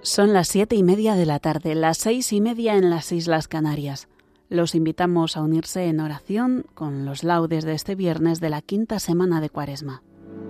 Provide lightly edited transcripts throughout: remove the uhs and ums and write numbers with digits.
Son las 7:30 de la tarde, las 6:30 en las Islas Canarias. Los invitamos a unirse en oración con los laudes de este viernes de la quinta semana de Cuaresma.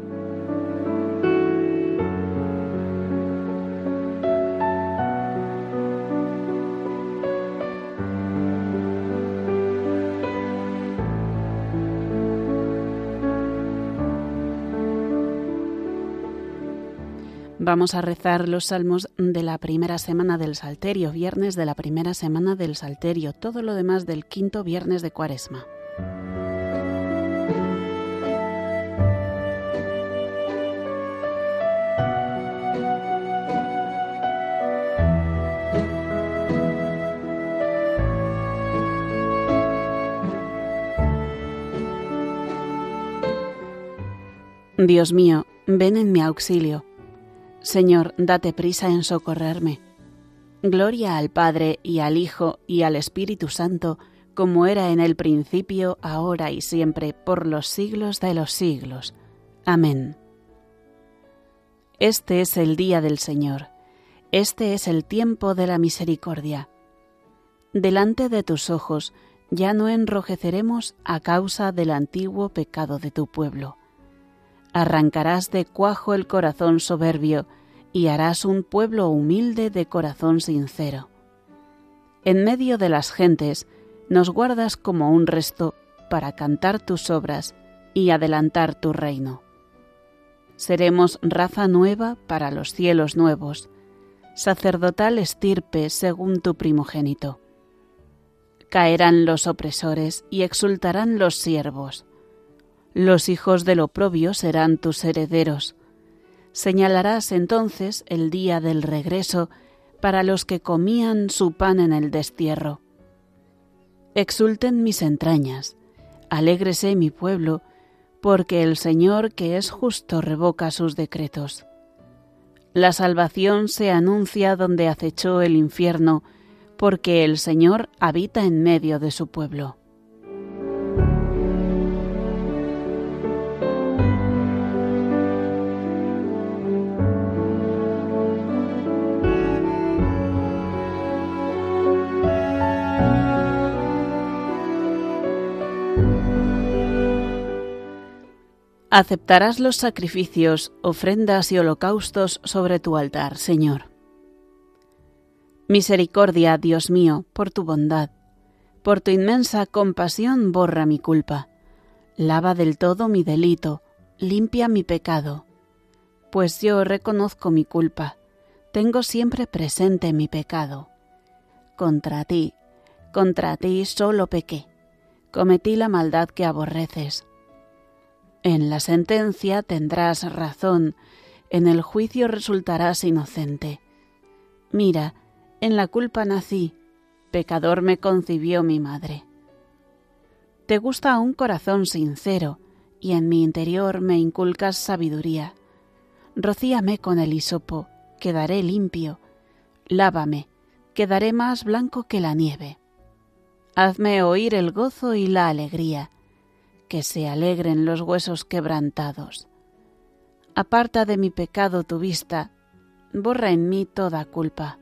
Vamos a rezar los salmos de la primera semana del Salterio, viernes de la primera semana del Salterio, todo lo demás del quinto viernes de Cuaresma. Dios mío, ven en mi auxilio. Señor, date prisa en socorrerme. Gloria al Padre, y al Hijo, y al Espíritu Santo, como era en el principio, ahora y siempre, por los siglos de los siglos. Amén. Este es el día del Señor. Este es el tiempo de la misericordia. Delante de tus ojos ya no enrojeceremos a causa del antiguo pecado de tu pueblo. Arrancarás de cuajo el corazón soberbio y harás un pueblo humilde de corazón sincero. En medio de las gentes nos guardas como un resto para cantar tus obras y adelantar tu reino. Seremos raza nueva para los cielos nuevos, sacerdotal estirpe según tu primogénito. Caerán los opresores y exultarán los siervos. Los hijos del oprobio serán tus herederos. Señalarás entonces el día del regreso para los que comían su pan en el destierro. Exulten mis entrañas, alégrese mi pueblo, porque el Señor que es justo revoca sus decretos. La salvación se anuncia donde acechó el infierno, porque el Señor habita en medio de su pueblo. Aceptarás los sacrificios, ofrendas y holocaustos sobre tu altar, Señor. Misericordia, Dios mío, por tu bondad. Por tu inmensa compasión borra mi culpa. Lava del todo mi delito, limpia mi pecado. Pues yo reconozco mi culpa, tengo siempre presente mi pecado. Contra ti solo pequé, cometí la maldad que aborreces. En la sentencia tendrás razón, en el juicio resultarás inocente. Mira, en la culpa nací, pecador me concibió mi madre. Te gusta un corazón sincero, y en mi interior me inculcas sabiduría. Rocíame con el hisopo, quedaré limpio. Lávame, quedaré más blanco que la nieve. Hazme oír el gozo y la alegría, que se alegren los huesos quebrantados. Aparta de mi pecado tu vista, borra en mí toda culpa.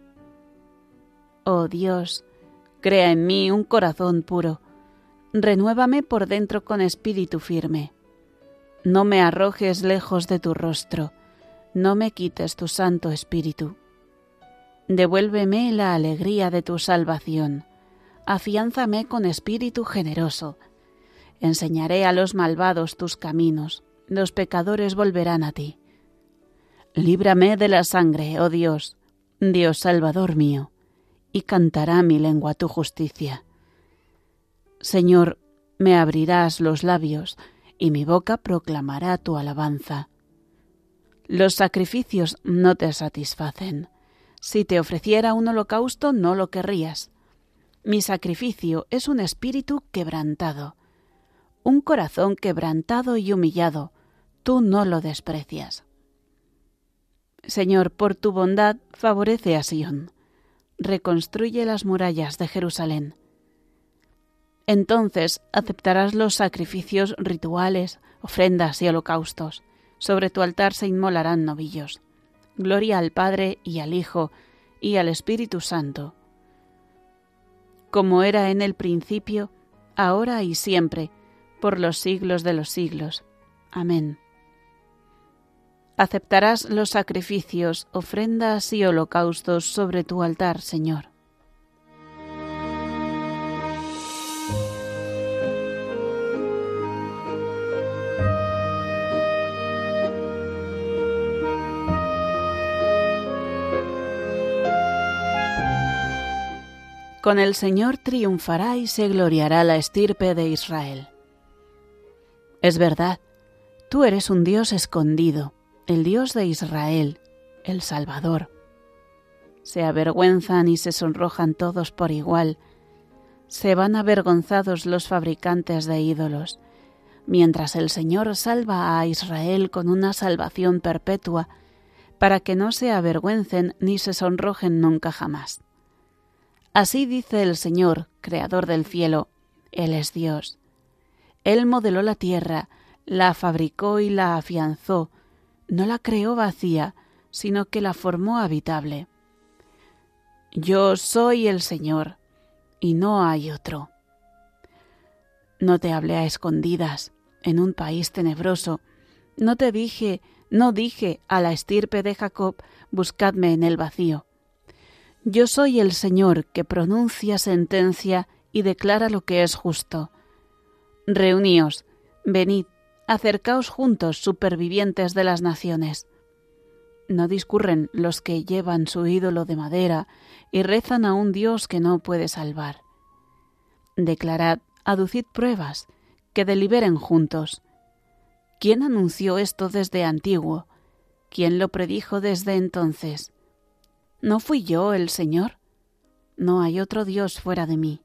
Oh Dios, crea en mí un corazón puro, renuévame por dentro con espíritu firme. No me arrojes lejos de tu rostro, no me quites tu santo espíritu. Devuélveme la alegría de tu salvación, afiánzame con espíritu generoso. Enseñaré a los malvados tus caminos, los pecadores volverán a ti. Líbrame de la sangre, oh Dios, Dios Salvador mío, y cantará mi lengua tu justicia. Señor, me abrirás los labios, y mi boca proclamará tu alabanza. Los sacrificios no te satisfacen. Si te ofreciera un holocausto, no lo querrías. Mi sacrificio es un espíritu quebrantado. Un corazón quebrantado y humillado, tú no lo desprecias. Señor, por tu bondad, favorece a Sión. Reconstruye las murallas de Jerusalén. Entonces aceptarás los sacrificios rituales, ofrendas y holocaustos. Sobre tu altar se inmolarán novillos. Gloria al Padre y al Hijo y al Espíritu Santo, como era en el principio, ahora y siempre, por los siglos de los siglos. Amén. Aceptarás los sacrificios, ofrendas y holocaustos sobre tu altar, Señor. Con el Señor triunfará y se gloriará la estirpe de Israel. Es verdad, tú eres un Dios escondido, el Dios de Israel, el Salvador. Se avergüenzan y se sonrojan todos por igual. Se van avergonzados los fabricantes de ídolos, mientras el Señor salva a Israel con una salvación perpetua, para que no se avergüencen ni se sonrojen nunca jamás. Así dice el Señor, Creador del cielo, Él es Dios. Él modeló la tierra, la fabricó y la afianzó, no la creó vacía, sino que la formó habitable. Yo soy el Señor, y no hay otro. No te hablé a escondidas, en un país tenebroso, no dije a la estirpe de Jacob, buscadme en el vacío. Yo soy el Señor que pronuncia sentencia y declara lo que es justo. Reuníos, venid, acercaos juntos, supervivientes de las naciones. No discurren los que llevan su ídolo de madera y rezan a un Dios que no puede salvar. Declarad, aducid pruebas, que deliberen juntos. ¿Quién anunció esto desde antiguo? ¿Quién lo predijo desde entonces? ¿No fui yo el Señor? No hay otro Dios fuera de mí.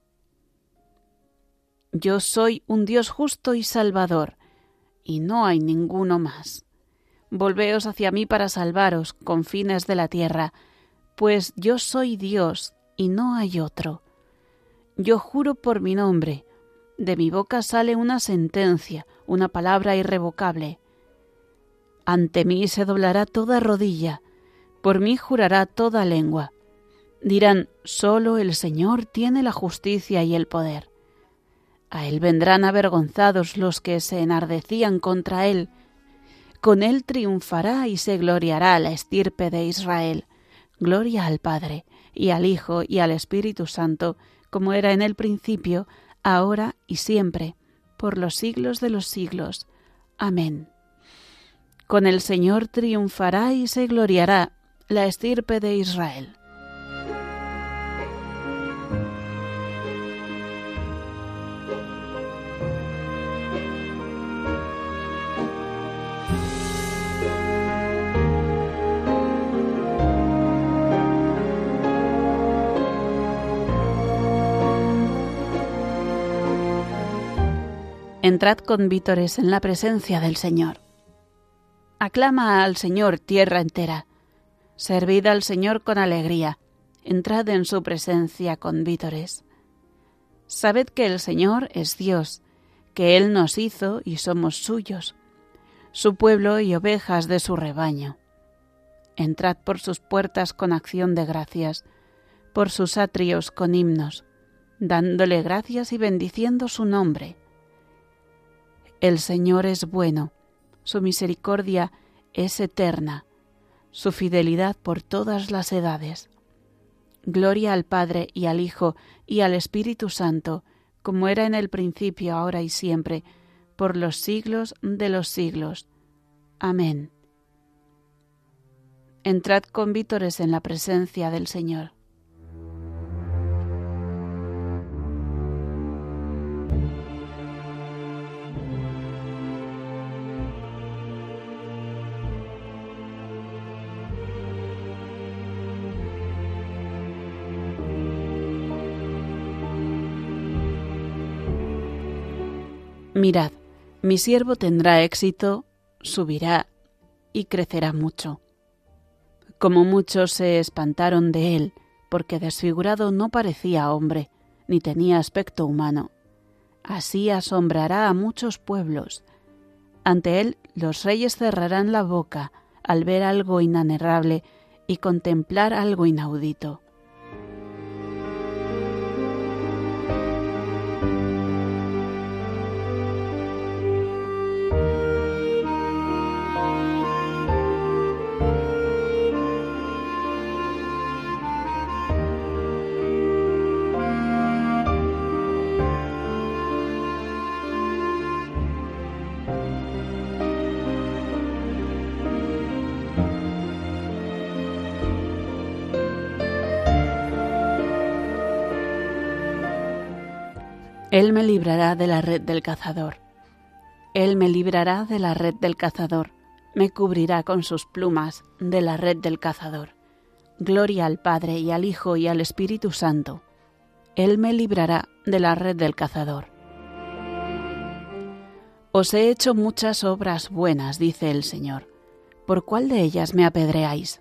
Yo soy un Dios justo y salvador, y no hay ninguno más. Volveos hacia mí para salvaros, confines de la tierra, pues yo soy Dios y no hay otro. Yo juro por mi nombre, de mi boca sale una sentencia, una palabra irrevocable. Ante mí se doblará toda rodilla, por mí jurará toda lengua. Dirán, solo el Señor tiene la justicia y el poder. A él vendrán avergonzados los que se enardecían contra él. Con él triunfará y se gloriará la estirpe de Israel. Gloria al Padre, y al Hijo, y al Espíritu Santo, como era en el principio, ahora y siempre, por los siglos de los siglos. Amén. Con el Señor triunfará y se gloriará la estirpe de Israel. Entrad con vítores en la presencia del Señor. Aclama al Señor tierra entera. Servid al Señor con alegría. Entrad en su presencia con vítores. Sabed que el Señor es Dios, que Él nos hizo y somos suyos, su pueblo y ovejas de su rebaño. Entrad por sus puertas con acción de gracias, por sus atrios con himnos, dándole gracias y bendiciendo su nombre. El Señor es bueno, su misericordia es eterna, su fidelidad por todas las edades. Gloria al Padre y al Hijo y al Espíritu Santo, como era en el principio, ahora y siempre, por los siglos de los siglos. Amén. Entrad con vítores en la presencia del Señor. Mirad, mi siervo tendrá éxito, subirá y crecerá mucho. Como muchos se espantaron de él, porque desfigurado no parecía hombre, ni tenía aspecto humano. Así asombrará a muchos pueblos. Ante él los reyes cerrarán la boca al ver algo inanarrable y contemplar algo inaudito. Él me librará de la red del cazador. Él me librará de la red del cazador. Me cubrirá con sus plumas de la red del cazador. Gloria al Padre y al Hijo y al Espíritu Santo. Él me librará de la red del cazador. Os he hecho muchas obras buenas, dice el Señor. ¿Por cuál de ellas me apedreáis?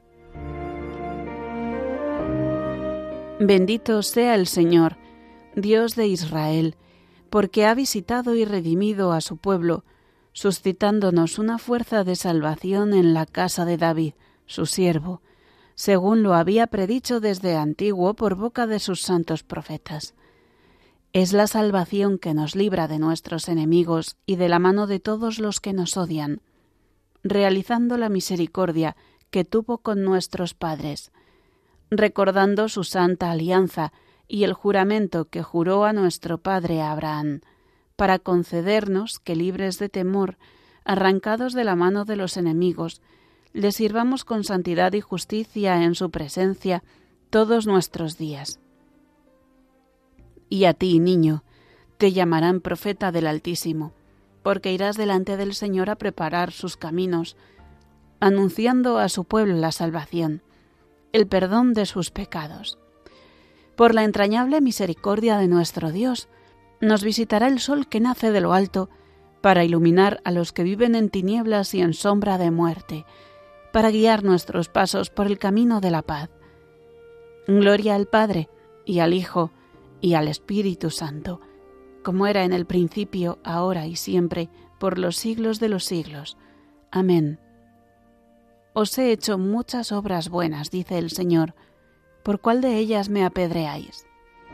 Bendito sea el Señor, Dios de Israel, porque ha visitado y redimido a su pueblo, suscitándonos una fuerza de salvación en la casa de David, su siervo, según lo había predicho desde antiguo por boca de sus santos profetas. Es la salvación que nos libra de nuestros enemigos y de la mano de todos los que nos odian, realizando la misericordia que tuvo con nuestros padres, recordando su santa alianza y el juramento que juró a nuestro padre Abraham, para concedernos que, libres de temor, arrancados de la mano de los enemigos, le sirvamos con santidad y justicia en su presencia todos nuestros días. Y a ti, niño, te llamarán profeta del Altísimo, porque irás delante del Señor a preparar sus caminos, anunciando a su pueblo la salvación, el perdón de sus pecados. Por la entrañable misericordia de nuestro Dios, nos visitará el sol que nace de lo alto, para iluminar a los que viven en tinieblas y en sombra de muerte, para guiar nuestros pasos por el camino de la paz. Gloria al Padre, y al Hijo, y al Espíritu Santo, como era en el principio, ahora y siempre, por los siglos de los siglos. Amén. Os he hecho muchas obras buenas, dice el Señor. ¿Por cuál de ellas me apedreáis?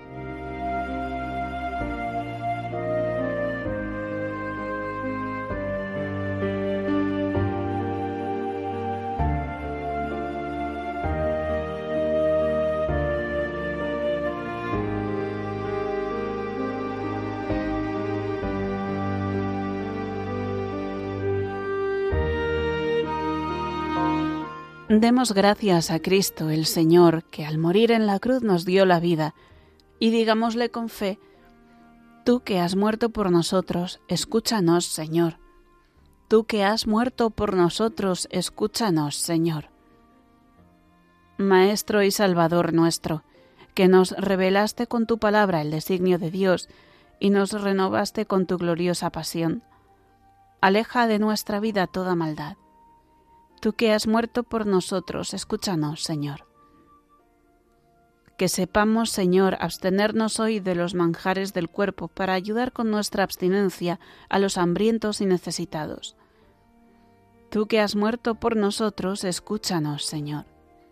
Demos gracias a Cristo, el Señor, que al morir en la cruz nos dio la vida, y digámosle con fe: Tú que has muerto por nosotros, escúchanos, Señor. Tú que has muerto por nosotros, escúchanos, Señor. Maestro y Salvador nuestro, que nos revelaste con tu palabra el designio de Dios y nos renovaste con tu gloriosa pasión, aleja de nuestra vida toda maldad. Tú que has muerto por nosotros, escúchanos, Señor. Que sepamos, Señor, abstenernos hoy de los manjares del cuerpo para ayudar con nuestra abstinencia a los hambrientos y necesitados. Tú que has muerto por nosotros, escúchanos, Señor.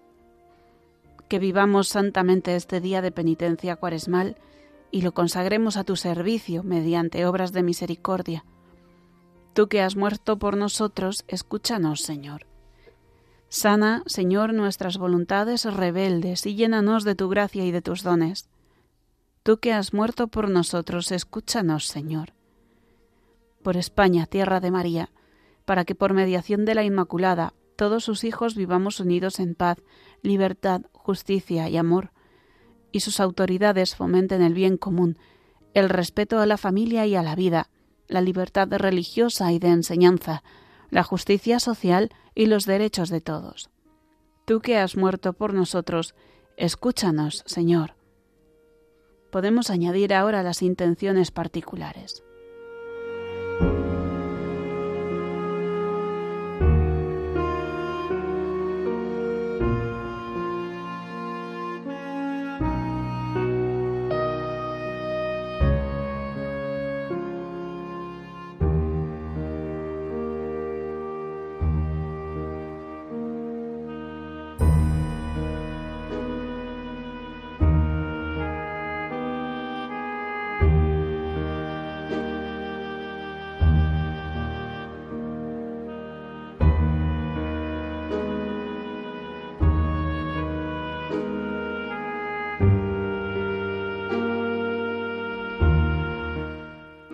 Que vivamos santamente este día de penitencia cuaresmal y lo consagremos a tu servicio mediante obras de misericordia. Tú que has muerto por nosotros, escúchanos, Señor. Sana, Señor, nuestras voluntades rebeldes y llénanos de tu gracia y de tus dones. Tú que has muerto por nosotros, escúchanos, Señor. Por España, tierra de María, para que por mediación de la Inmaculada todos sus hijos vivamos unidos en paz, libertad, justicia y amor, y sus autoridades fomenten el bien común, el respeto a la familia y a la vida, la libertad religiosa y de enseñanza, la justicia social y los derechos de todos. Tú que has muerto por nosotros, escúchanos, Señor. Podemos añadir ahora las intenciones particulares.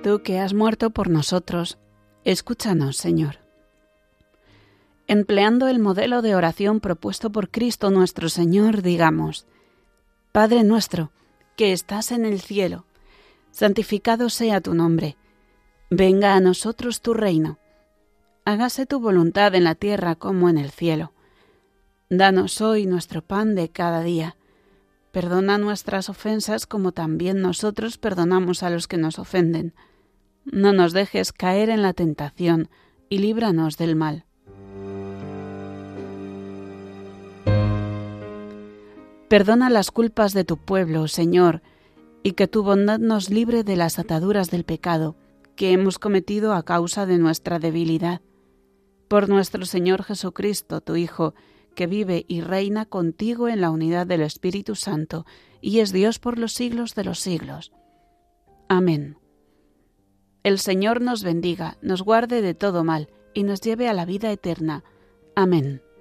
Tú que has muerto por nosotros, escúchanos, Señor. Empleando el modelo de oración propuesto por Cristo nuestro Señor, digamos: Padre nuestro, que estás en el cielo, santificado sea tu nombre. Venga a nosotros tu reino. Hágase tu voluntad en la tierra como en el cielo. Danos hoy nuestro pan de cada día. Perdona nuestras ofensas como también nosotros perdonamos a los que nos ofenden. No nos dejes caer en la tentación y líbranos del mal. Perdona las culpas de tu pueblo, Señor, y que tu bondad nos libre de las ataduras del pecado que hemos cometido a causa de nuestra debilidad. Por nuestro Señor Jesucristo, tu Hijo, que vive y reina contigo en la unidad del Espíritu Santo, y es Dios por los siglos de los siglos. Amén. El Señor nos bendiga, nos guarde de todo mal, y nos lleve a la vida eterna. Amén.